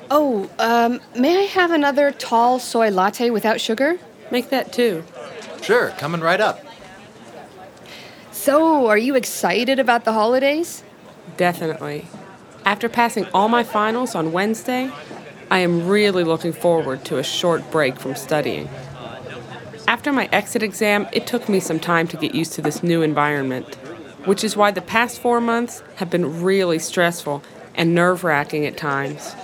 May I have another tall soy latte without sugar? Make that too. Sure, coming right up. So, are you excited about the holidays? Definitely. After passing all my finals on Wednesday, I am really looking forward to a short break from studying. After my exit exam, it took me some time to get used to this new environment, which is why the past 4 months have been really stressful and nerve-wracking at times.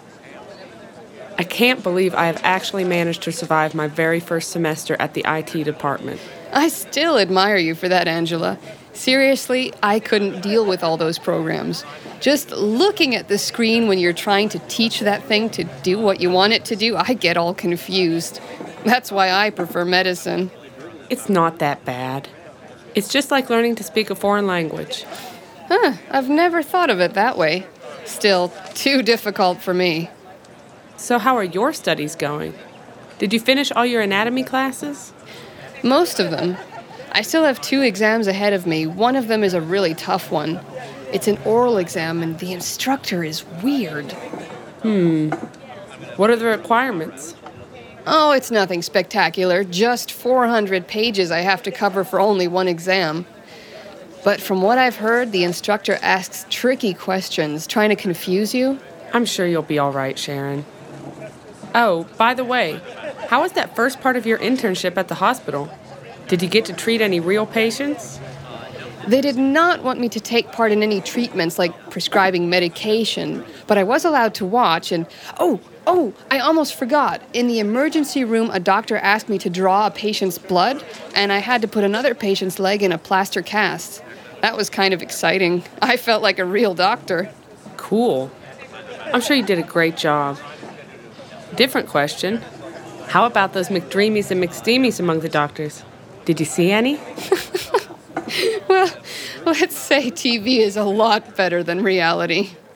I can't believe I have actually managed to survive my very first semester at the IT department. I still admire you for that, Angela. Seriously, I couldn't deal with all those programs. Just looking at the screen when you're trying to teach that thing to do what you want it to do, I get all confused. That's why I prefer medicine. It's not that bad. It's just like learning to speak a foreign language. I've never thought of it that way. Still, too difficult for me. So how are your studies going? Did you finish all your anatomy classes? Most of them. I still have 2 exams ahead of me. One of them is a really tough one. It's an oral exam, and the instructor is weird. What are the requirements? Oh, it's nothing spectacular. Just 400 pages I have to cover for only one exam. But from what I've heard, the instructor asks tricky questions, trying to confuse you. I'm sure you'll be all right, Sharon. Oh, by the way, how was that first part of your internship at the hospital? Did you get to treat any real patients? They did not want me to take part in any treatments like prescribing medication, but I was allowed to watch and, I almost forgot. In the emergency room, a doctor asked me to draw a patient's blood, and I had to put another patient's leg in a plaster cast. That was kind of exciting. I felt like a real doctor. Cool. I'm sure you did a great job. Different question. How about those McDreamies and McSteamies among the doctors? Did you see any? Well, let's say TV is a lot better than reality.